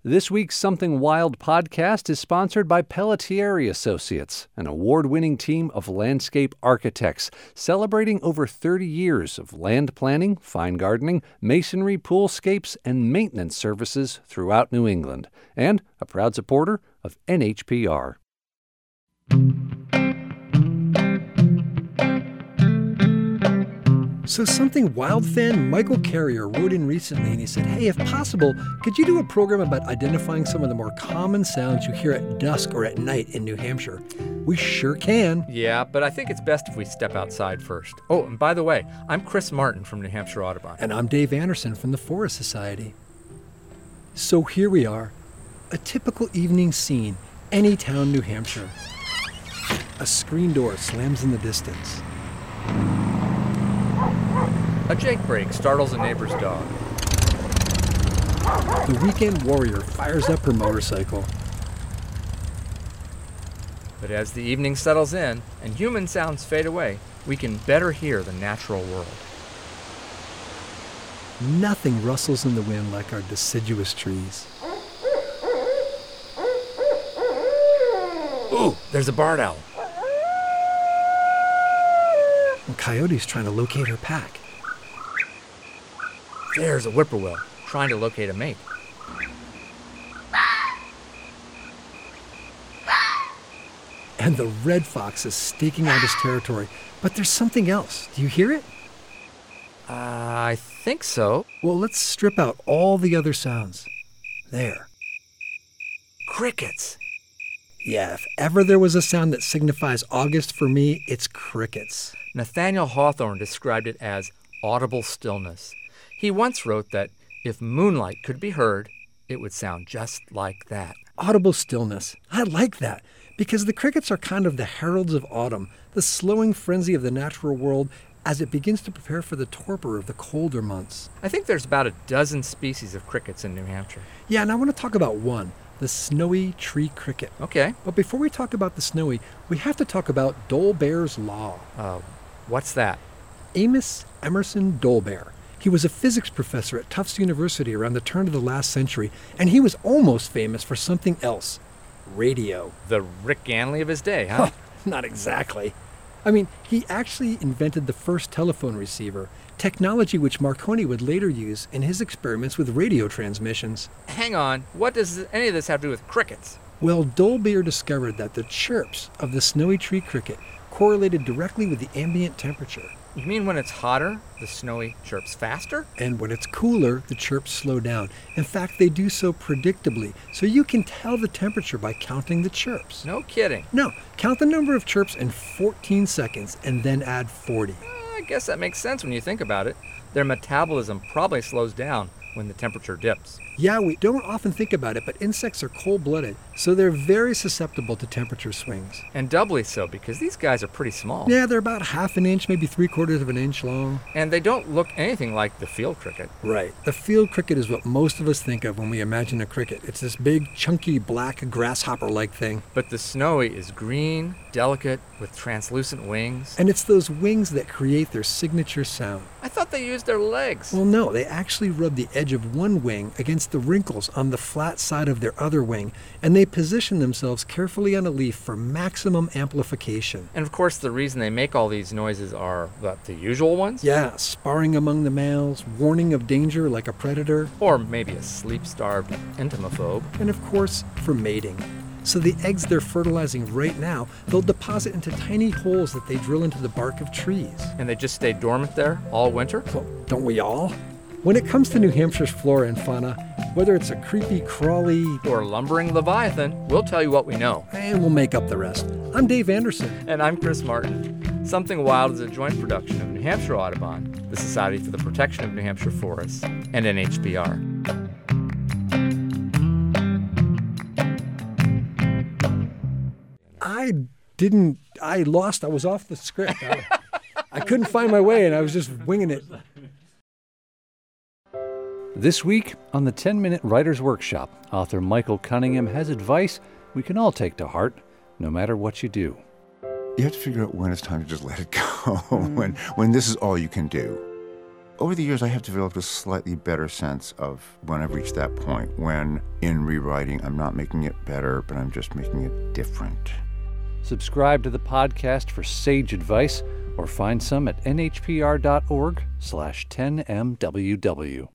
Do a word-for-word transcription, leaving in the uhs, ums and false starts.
This week's Something Wild podcast is sponsored by Pelletieri Associates, an award-winning team of landscape architects celebrating over thirty years of land planning, fine gardening, masonry, poolscapes, and maintenance services throughout New England, and a proud supporter of N H P R. So Something Wild fan Michael Carrier wrote in recently and he said, hey, if possible, could you do a program about identifying some of the more common sounds you hear at dusk or at night in New Hampshire? We sure can. Yeah, but I think it's best if we step outside first. Oh, and by the way, I'm Chris Martin from New Hampshire Audubon. And I'm Dave Anderson from the Forest Society. So here we are, a typical evening scene, any town, New Hampshire. A screen door slams in the distance. A jake brake startles a neighbor's dog. The weekend warrior fires up her motorcycle. But as the evening settles in and human sounds fade away, we can better hear the natural world. Nothing rustles in the wind like our deciduous trees. Ooh, there's a barred owl. A coyote's trying to locate her pack. There's a whippoorwill trying to locate a mate. And the red fox is staking out his territory. But there's something else. Do you hear it? Uh, I think so. Well, let's strip out all the other sounds. There. Crickets. Yeah, if ever there was a sound that signifies August for me, it's crickets. Nathaniel Hawthorne described it as audible stillness. He once wrote that if moonlight could be heard, it would sound just like that. Audible stillness. I like that, because the crickets are kind of the heralds of autumn, the slowing frenzy of the natural world as it begins to prepare for the torpor of the colder months. I think there's about a dozen species of crickets in New Hampshire. Yeah, and I want to talk about one, the snowy tree cricket. Okay. But before we talk about the snowy, we have to talk about Dolbear's Law. Uh, what's that? Amos Emerson Dolbear. He was a physics professor at Tufts University around the turn of the last century, and he was almost famous for something else, radio. The Rick Ganley of his day, huh? Not exactly. I mean, he actually invented the first telephone receiver, technology which Marconi would later use in his experiments with radio transmissions. Hang on, what does any of this have to do with crickets? Well, Dolbear discovered that the chirps of the snowy tree cricket correlated directly with the ambient temperature. You mean when it's hotter, the snowy chirps faster? And when it's cooler, the chirps slow down. In fact, they do so predictably, so you can tell the temperature by counting the chirps. No kidding. No, count the number of chirps in fourteen seconds and then add forty. I guess that makes sense when you think about it. Their metabolism probably slows down when the temperature dips. Yeah, we don't often think about it, but insects are cold-blooded, so they're very susceptible to temperature swings. And doubly so, because these guys are pretty small. Yeah, they're about half an inch, maybe three-quarters of an inch long. And they don't look anything like the field cricket. Right. The field cricket is what most of us think of when we imagine a cricket. It's this big, chunky, black, grasshopper-like thing. But the snowy is green, delicate, with translucent wings. And it's those wings that create their signature sound. I thought they used their legs. Well, no, they actually rub the edge of one wing against the wrinkles on the flat side of their other wing, and they position themselves carefully on a leaf for maximum amplification. And of course, the reason they make all these noises are, what, the usual ones? Yeah, sparring among the males, warning of danger like a predator. Or maybe a sleep-starved entomophobe. And of course, for mating. So the eggs they're fertilizing right now, they'll deposit into tiny holes that they drill into the bark of trees. And they just stay dormant there all winter? Well, don't we all? When it comes to New Hampshire's flora and fauna, whether it's a creepy, crawly, or lumbering leviathan, we'll tell you what we know. And we'll make up the rest. I'm Dave Anderson. And I'm Chris Martin. Something Wild is a joint production of New Hampshire Audubon, the Society for the Protection of New Hampshire Forests, and N H P R. I didn't, I lost, I was off the script. I, I couldn't find my way and I was just winging it. This week on the ten-Minute Writer's Workshop, author Michael Cunningham has advice we can all take to heart, no matter what you do. You have to figure out when it's time to just let it go, when when this is all you can do. Over the years, I have developed a slightly better sense of when I've reached that point, when in rewriting, I'm not making it better, but I'm just making it different. Subscribe to the podcast for sage advice or find some at n h p r dot org slash ten m w w.